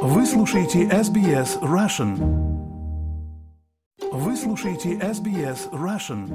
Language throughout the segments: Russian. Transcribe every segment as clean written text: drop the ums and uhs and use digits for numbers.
Вы слушаете SBS Russian. Вы слушаете SBS Russian.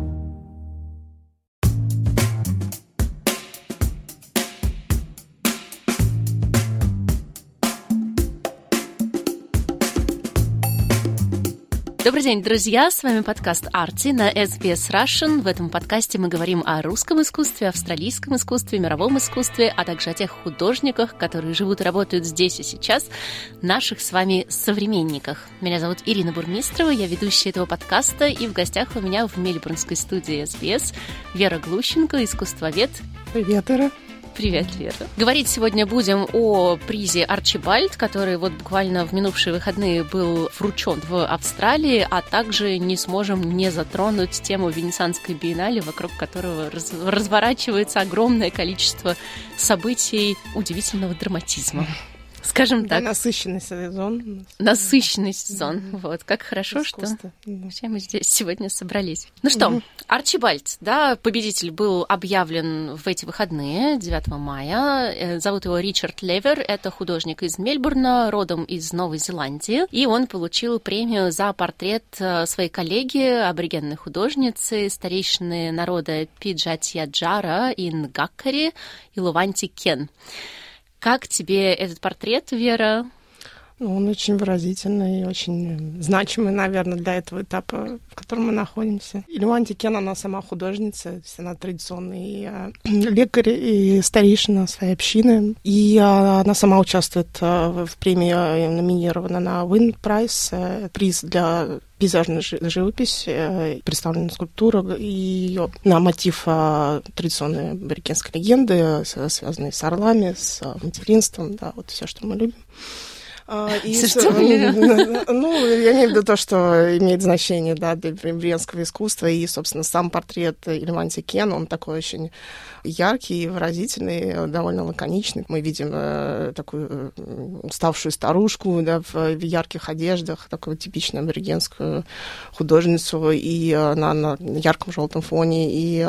Добрый день, друзья! С вами подкаст «Арти» на SBS Russian. В этом подкасте мы говорим о русском искусстве, австралийском искусстве, мировом искусстве, а также о тех художниках, которые живут и работают здесь и сейчас, наших с вами современниках. Меня зовут Ирина Бурмистрова, я ведущая этого подкаста, и в гостях у меня в мельбурнской студии SBS Вера Глущенко, искусствовед. Привет, Ира. Привет, Вера. Говорить сегодня будем о призе Арчибальд, который вот буквально в минувшие выходные был вручен в Австралии, а также не сможем не затронуть тему Венецианской биеннале, вокруг которого разворачивается огромное количество событий удивительного драматизма. Скажем так. Насыщенный сезон. Насыщенный сезон. Вот. Как хорошо, искусство. Что все мы здесь сегодня собрались. Ну что, Арчибальд, да, победитель был объявлен в эти выходные, 9 мая. Зовут его Ричард Левер. Это художник из Мельбурна, родом из Новой Зеландии. И он получил премию за портрет своей коллеги, аборигенной художницы, старейшины народа Пиджатьяджара и Нгаккари Илуванти Кен. Как тебе этот портрет, Вера? Он очень выразительный и очень значимый, наверное, для этого этапа, в котором мы находимся. Илуванти Кен, она сама художница, то есть она традиционный лекарь и старейшина своей общины. И она сама участвует в премии, номинирована на Win Prize, приз для пейзажная живопись, представлена скульптура, и ее на мотив традиционной аборигенской легенды, связанной с орлами, с материнством, да, вот все, что мы любим. Я имею в виду то, что имеет значение, да, для аборигенского искусства, и, собственно, сам портрет Илуванти Кен, он такой очень яркий, выразительный, довольно лаконичный. Мы видим такую уставшую старушку, да, в ярких одеждах, такую типичную аборигенскую художницу, и на ярком желтом фоне. И,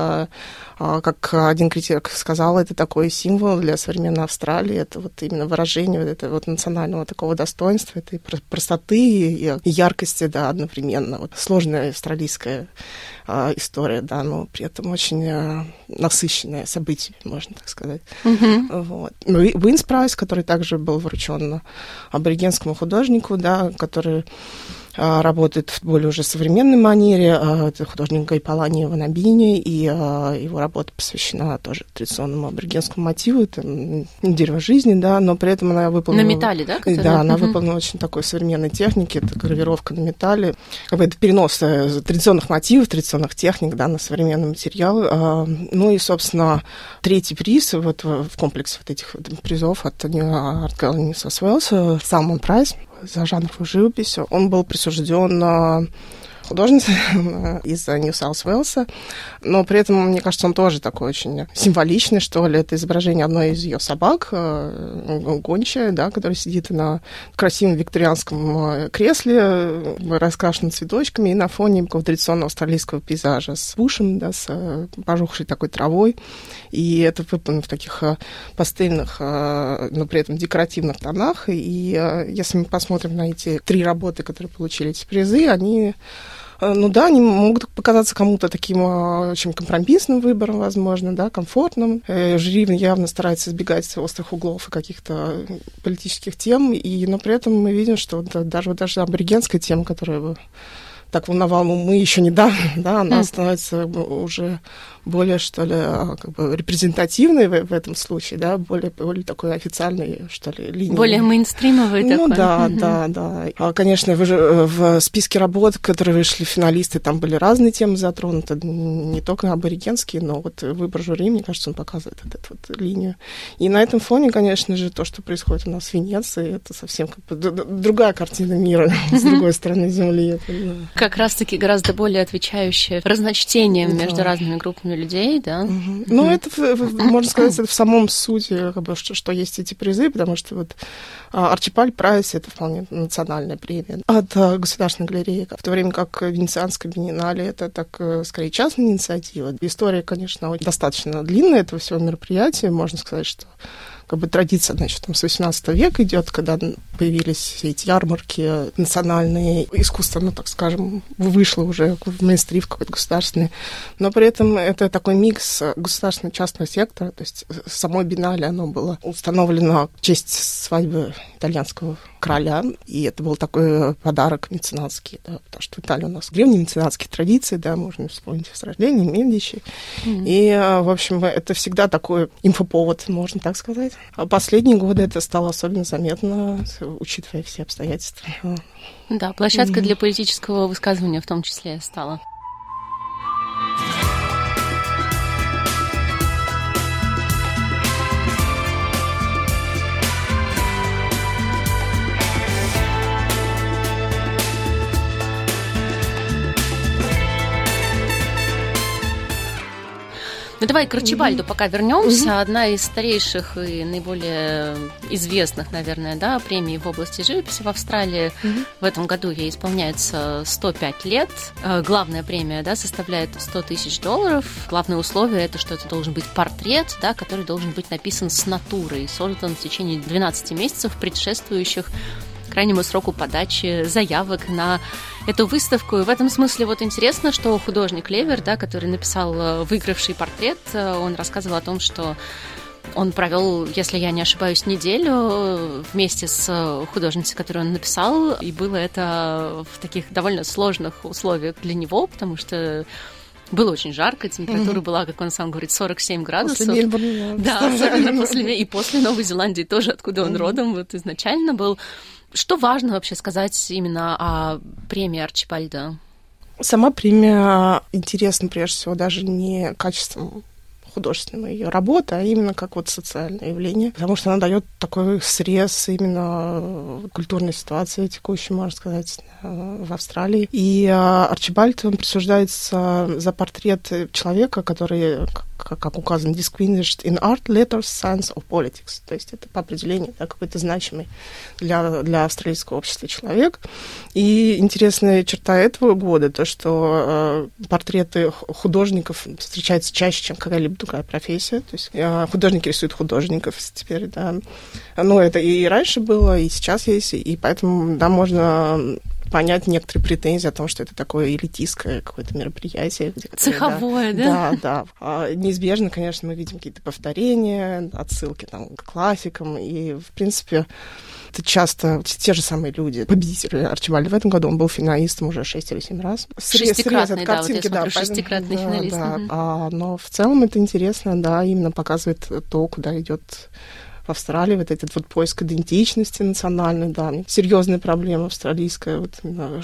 как один критик сказал, это такой символ для современной Австралии, это вот именно выражение вот этого вот национального такого достоинства, этой простоты и яркости, да, одновременно. Вот сложная австралийская история, да, но при этом очень насыщенная событиями, можно так сказать. Вот. Win Prize, который также был вручен аборигенскому художнику, да, который работает в более уже современной манере. Это художник Гайпалани Ванабини, и его работа посвящена тоже традиционному аборигенскому мотиву. Это дерево жизни, да, но при этом она выполнена... На металле, да? Да, она выполнена очень такой современной технике. Это гравировка на металле. Это перенос традиционных мотивов, традиционных техник, да, на современный материал. Ну и, собственно, третий приз вот в комплексе вот этих призов от Art Gallery New South Wales, Salmon Prize за жанровую живопись, он был присужден художнице из New South Wales, но при этом, мне кажется, он тоже такой очень символичный, что ли. Это изображение одной из ее собак, гончая, да, которая сидит на красивом викторианском кресле, раскрашена цветочками, и на фоне какого-то традиционного австралийского пейзажа с бушем, да, с пожухшей такой травой. И это выполнено в таких пастельных, но при этом декоративных тонах. И если мы посмотрим на эти три работы, которые получили эти призы, они... Ну да, они могут показаться кому-то таким очень компромиссным выбором, возможно, да, комфортным. Жюри явно старается избегать острых углов и каких-то политических тем, но при этом мы видим, что даже аборигенская тема, которая так волновала мы еще недавно, да, она становится уже более, что ли, как бы репрезентативной в этом случае, да, более такой официальной, что ли, линии. Более мейнстримовой такой. Ну да. Конечно, в списке работ, которые вышли финалисты, там были разные темы затронуты, не только аборигенские, но вот выбор жюри, мне кажется, он показывает эту вот линию. И на этом фоне, конечно же, то, что происходит у нас в Венеции, это совсем как бы другая картина мира с другой стороны Земли. Как раз-таки гораздо более отвечающая разночтением между разными группами людей, да? Ну, это, можно сказать, это в самом сути, как бы, что есть эти призы, потому что вот Арчибальд Прайс — это вполне национальная премия от Государственной галереи, в то время как Венецианская биеннале — это так, скорее, частная инициатива. История, конечно, достаточно длинная этого всего мероприятия. Можно сказать, что как бы традиция, значит, там с 18 века идет, когда появились все эти ярмарки национальные, искусство, ну, так скажем, вышло уже в мейнстрим какой-то государственный, но при этом это такой микс государственного и частного сектора, то есть само биеннале, оно было установлено в честь свадьбы итальянского короля, и это был такой подарок меценатский, да, потому что в Италии у нас древние меценатские традиции, да, можно вспомнить Возрождение, Медичи, и, в общем, это всегда такой инфоповод, можно так сказать. А последние годы это стало особенно заметно, учитывая все обстоятельства. Да, площадка для политического высказывания в том числе стала. Ну, давай к Арчибальду пока вернемся. Одна из старейших и наиболее известных, наверное, да, премий в области живописи в Австралии. В этом году ей исполняется 105 лет. Главная премия, да, составляет $100 тысяч. Главное условие – это что это должен быть портрет, да, который должен быть написан с натурой, создан в течение 12 месяцев, предшествующих крайнему сроку подачи заявок на эту выставку. И в этом смысле вот интересно, что художник Левер, да, который написал выигравший портрет, он рассказывал о том, что он провел, если я не ошибаюсь, неделю вместе с художницей, которую он написал, и было это в таких довольно сложных условиях для него, потому что было очень жарко, температура была, как он сам говорит, 47 градусов. После Мельбурна. Да, особенно и после Новой Зеландии тоже, откуда он родом, вот изначально был. Что важно вообще сказать именно о премии Арчибальда? Сама премия интересна, прежде всего, даже не качеством художественной ее работы, а именно как вот социальное явление, потому что она дает такой срез именно культурной ситуации текущей, можно сказать, в Австралии. И Арчибальд, он присуждается за портрет человека, который, как указано, distinguished in art, letters, science or politics. То есть это по определению, да, какой-то значимый для австралийского общества человек. И интересная черта этого года, то, что портреты художников встречаются чаще, чем какая-либо другая профессия. То есть художники рисуют художников теперь, да. Ну, это и раньше было, и сейчас есть, и поэтому, да, можно понять некоторые претензии о том, что это такое элитистское какое-то мероприятие. Цеховое, да? Да. Неизбежно, конечно, мы видим какие-то повторения, отсылки там, к классикам, и, в принципе, это часто те же самые люди. Победители Арчибальда в этом году, он был финалистом уже 6 или 7 раз. Шестикратный, да, вот я смотрю, шестикратный финалист. Да. Но в целом это интересно, да, именно показывает то, куда идет в Австралии, вот этот вот поиск идентичности национальной, да, серьезная проблема австралийская, вот,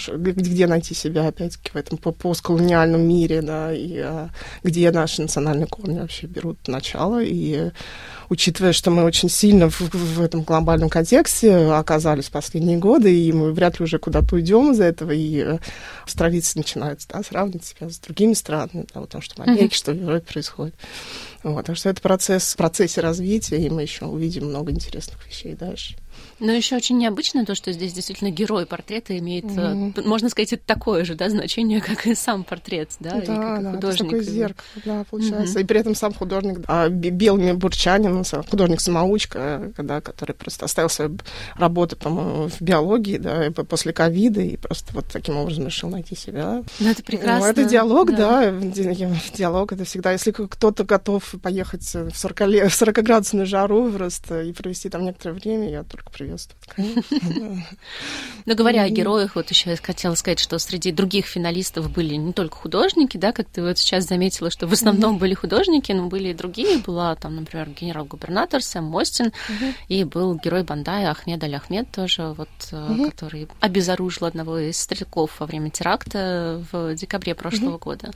где найти себя, опять-таки, в этом постколониальном мире, да, и где наши национальные корни вообще берут начало, и учитывая, что мы очень сильно в этом глобальном контексте оказались в последние годы, и мы вряд ли уже куда-то уйдем из этого, и австралийцы начинают, да, сравнивать себя с другими странами, да, вот, потому что в Америке, что в Европе происходит. Вот, так что это в процессе развития, и мы еще увидим много интересных вещей дальше. Но еще очень необычно то, что здесь действительно герой портрета имеет, можно сказать, это такое же, да, значение, как и сам портрет, да, и как и художник. Это такое зеркало, да, получается. И при этом сам художник, белыми бурчанин, художник-самоучка, да, который просто оставил свою работу, по-моему, в биологии, да, после ковида, и просто вот таким образом решил найти себя. Ну, это прекрасно. Это диалог, да, диалог, это всегда, если кто-то готов поехать в 40-градусную жару просто и провести там некоторое время, я только приветствую, конечно. Но говоря о героях, вот еще я хотела сказать, что среди других финалистов были не только художники, да, как ты вот сейчас заметила, что в основном были художники, но были и другие. Была там, например, генерал-губернатор Сэм Мостин, и был герой Бандая Ахмед Аль-Ахмед тоже, вот, который обезоружил одного из стрелков во время теракта в декабре прошлого года.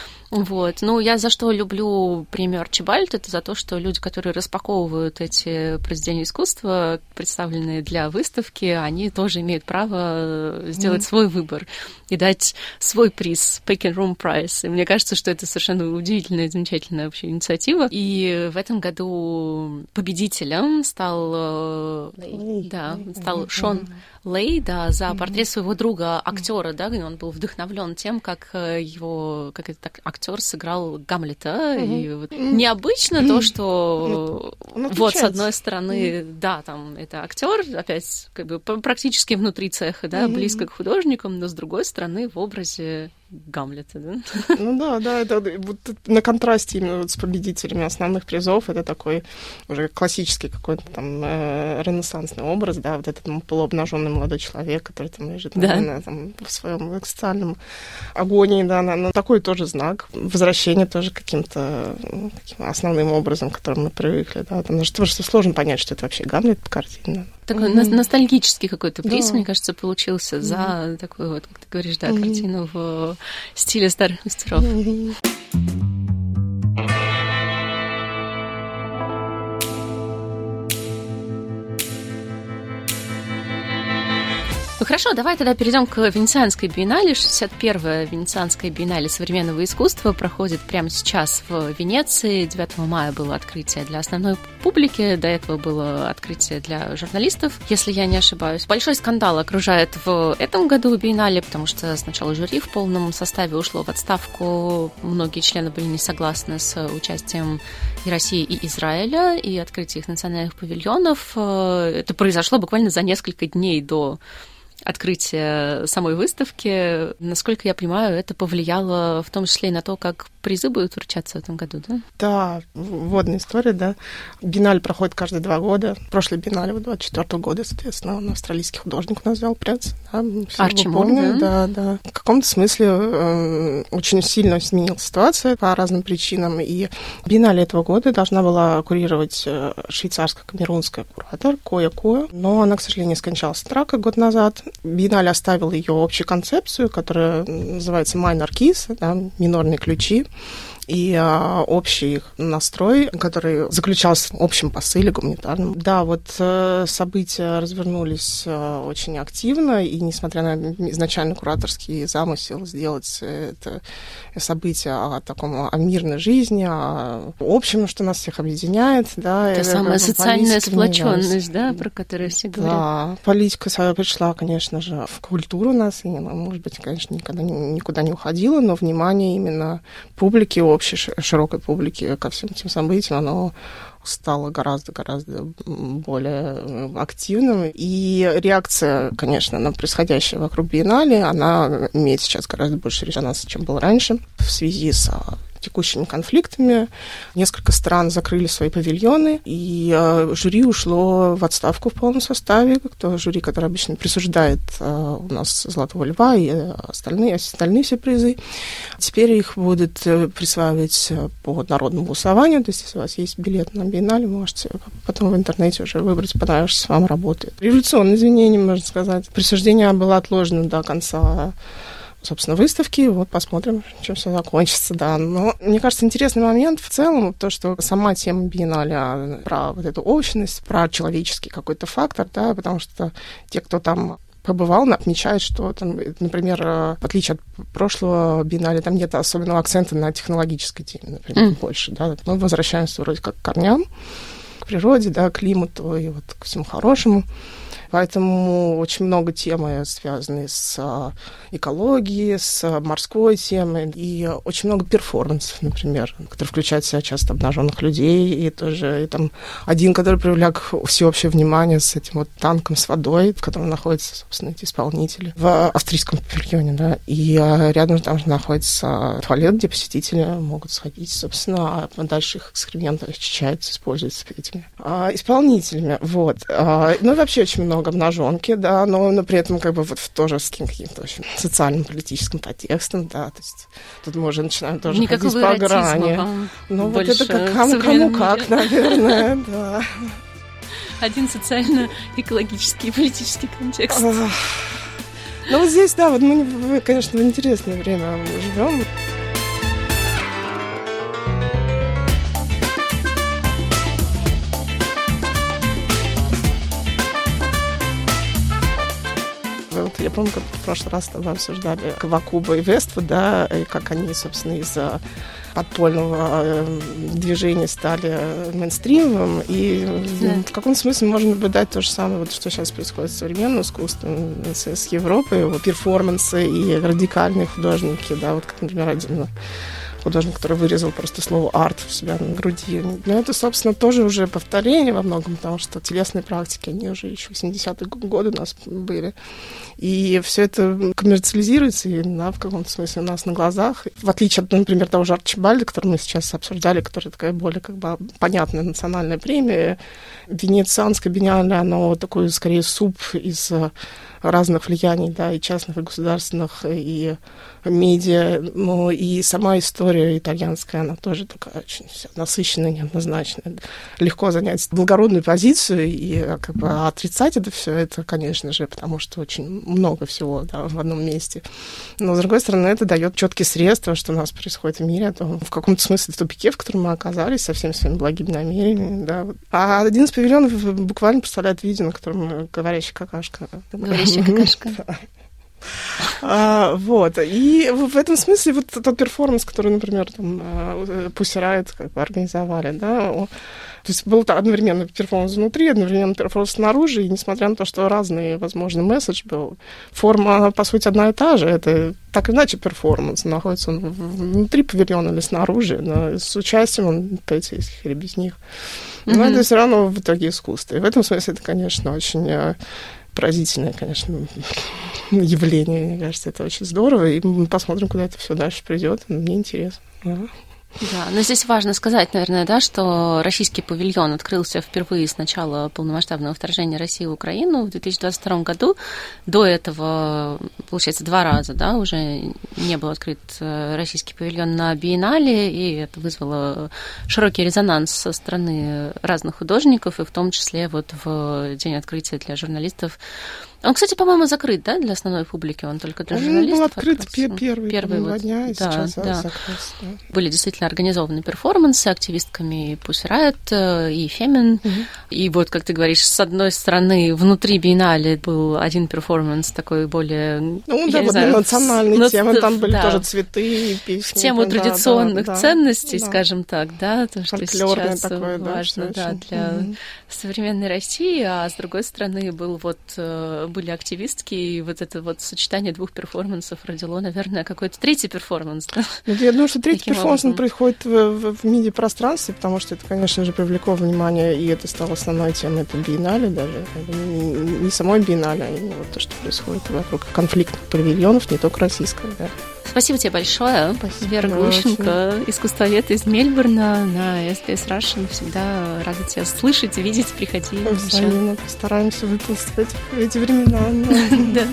Вот. Ну, я за что люблю премию Арчибальд, это за то, что люди, которые распаковывают эти произведения искусства, представленные для выставки, они тоже имеют право сделать свой выбор и дать свой приз, Picking Room Prize. И мне кажется, что это совершенно удивительная, замечательная вообще инициатива. И в этом году победителем стал Шон Лей, да, за портрет своего друга, актера, да, и он был вдохновлен тем, как этот актер актер сыграл Гамлета. И вот необычно то, что вот с одной стороны, да, там это актер, опять как бы практически внутри цеха, да, близко к художникам, но с другой стороны в образе Гамлета, да? Ну да, это вот на контрасте именно вот с победителями основных призов, это такой уже классический какой-то там ренессансный образ, да, вот этот полуобнаженный молодой человек, который там лежит, наверное, там, в своем экстремальном агонии, да, но такой тоже знак возвращения тоже каким-то основным образом, к которому мы привыкли, да, потому что сложно понять, что это вообще Гамлет по картине. Такой ностальгический какой-то приз, мне кажется, получился за такую вот, как ты говоришь, да, картину в стиле старых мастеров. Ну хорошо, давай тогда перейдем к Венецианской биеннале. 61-я Венецианская биеннале современного искусства проходит прямо сейчас в Венеции. 9 мая было открытие для основной публики, до этого было открытие для журналистов, если я не ошибаюсь. Большой скандал окружает в этом году биеннале, потому что сначала жюри в полном составе ушло в отставку. Многие члены были не согласны с участием и России, и Израиля, и открытием их национальных павильонов. Это произошло буквально за несколько дней до открытия самой выставки. Насколько я понимаю, это повлияло в том числе и на то, как призы будут вручаться в этом году, да? Да, вводная история, да. Биеннале проходит каждые 2 года. Прошлый биеннале 24 года, соответственно, он австралийский художник у нас взял приз. Да, Арчи Мур, да? Да. В каком-то смысле очень сильно изменилась ситуация по разным причинам. И биеннале этого года должна была курировать швейцарско-камерунская куратор Коя Коя, но она, к сожалению, скончалась от рака год назад. Биеннале оставил ее общую концепцию, которая называется Minor Keys, да, минорные ключи. И общий их настрой, который заключался в общем посыле гуманитарном. Да, вот события развернулись очень активно, и несмотря на изначально кураторский замысел сделать это событие о мирной жизни, о общем, что нас всех объединяет. Да, это самая социальная сплоченность, да, про которую все говорят. Да, политика своя пришла, конечно же, в культуру нас, и, может быть, конечно, никуда не уходила, но внимание именно публики, общей широкой публики ко всем этим событиям, оно стало гораздо более активным. И реакция, конечно, на происходящее вокруг биеннале, она имеет сейчас гораздо больше резонанса, чем было раньше, в связи с текущими конфликтами. Несколько стран закрыли свои павильоны, и жюри ушло в отставку в полном составе. То жюри, которое обычно присуждает у нас «Золотого льва» и остальные все призы. Теперь их будут присваивать по народному голосованию. То есть, если у вас есть билет на биеннале, можете потом в интернете уже выбрать понравившуюся вам работу. Революционное извинение, можно сказать. Присуждение было отложено до конца, собственно, выставки. Вот посмотрим, чем все закончится, да. Но, мне кажется, интересный момент в целом, то, что сама тема биеннале про вот эту общность, про человеческий какой-то фактор, да, потому что те, кто там побывал, отмечают, что, там, например, в отличие от прошлого биеннале, там нет особенного акцента на технологической теме, например, больше, да. Мы возвращаемся вроде как к корням, к природе, да, к климату и вот ко всему хорошему. Поэтому очень много темы, связанные с экологией, с морской темой, и очень много перформансов, например, которые включают в себя часто обнаженных людей, и тоже и там один, который привлек всеобщее внимание с этим вот танком с водой, в котором находятся, собственно, эти исполнители в австрийском павильоне, да, и рядом там же находится туалет, где посетители могут сходить, собственно, а дальше их экскременты очищаются, используются этими исполнителями, вот. Ну и вообще очень много обнаженки, да, но при этом как бы вот тоже с каким-то очень социальным, политическим подтекстом, да, то есть тут мы уже начинаем тоже никакого ходить по грани. Ну вот это кому как, наверное, да. Один социально-экологический и политический контекст. Ну вот здесь, да, вот мы, конечно, в интересное время живем. Вот я помню, как в прошлый раз тогда обсуждали Кавакуба и Вествуд, да, и как они, собственно, из-за подпольного движения стали мейнстримовым, и в каком смысле можно наблюдать то же самое, вот, что сейчас происходит с современным искусством, с Европой, вот, перформансы и радикальные художники, да, вот как, например, один художник, который вырезал просто слово «арт» у себя на груди. Но это, собственно, тоже уже повторение во многом, потому что телесные практики, они уже еще в 70-е годы у нас были. И все это коммерциализируется, и в каком-то смысле у нас на глазах. В отличие от, например, того же Арчибальда, который мы сейчас обсуждали, который такая более понятная национальная премия, венецианское биеннале, оно такой, скорее, суп из разных влияний, да, и частных, и государственных, и медиа, но и сама история итальянская, она тоже такая очень насыщенная, неоднозначная. Легко занять благородную позицию и отрицать это все, это, конечно же, потому что очень много всего, да, в одном месте. Но, с другой стороны, это дает четкие средства, что у нас происходит в мире, то в каком-то смысле в тупике, в котором мы оказались, со всеми своими благими намерениями, да. А один из павильонов буквально представляет видео, на котором говорящая какашка. Говорящая какашка. Вот. И в этом смысле вот тот перформанс, который, например, там Pussy Riot организовали, да, то есть был одновременно перформанс внутри, одновременно перформанс снаружи, и несмотря на то, что разный, возможно, месседж был, форма, по сути, одна и та же. Это так или иначе перформанс. Находится он внутри павильона или снаружи, но с участием он полицейских или без них. Но это все равно в итоге искусство. И в этом смысле это, конечно, очень поразительное, конечно, явление. Мне кажется, это очень здорово. И мы посмотрим, куда это все дальше придет. Мне интересно. Да, но здесь важно сказать, наверное, да, что российский павильон открылся впервые с начала полномасштабного вторжения России в Украину в 2022 году. До этого, получается, 2 раза, да, уже не был открыт российский павильон на биеннале, и это вызвало широкий резонанс со стороны разных художников, и в том числе вот в день открытия для журналистов. Он, кстати, по-моему, закрыт, да, для основной публики, он только для журналистов. Он был открыт первые вот, 2 дня, и сейчас закрылся. Да. Были действительно организованы перформансы активистками Pussy Riot и Фемин. И вот, как ты говоришь, с одной стороны, внутри биеннале был один перформанс такой более... Ну, да, вот национальные темы, там были тоже цветы и песни. В тему традиционных ценностей, скажем так, да, то, что сейчас такое, важно для современной России, а с другой стороны были активистки, и вот это вот сочетание 2 перформансов родило, наверное, какой-то 3-й перформанс. Да? Я думаю, что 3-й перформанс происходит в медиапространстве, потому что это, конечно же, привлекло внимание, и это стало основной темой этой биеннале даже. Не самой биеннале, а именно вот то, что происходит вокруг конфликтных павильонов, не только российского. Да. Спасибо тебе большое. Вера Глущенко, искусствовед из Мельбурна на SBS Russian. Всегда рада тебя слышать, видеть, приходи. Взаимно постараемся выползти в эти времена. Да.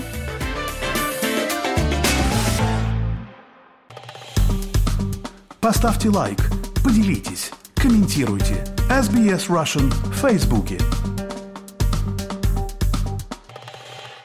Поставьте лайк, поделитесь, комментируйте. SBS Russian в Фейсбуке.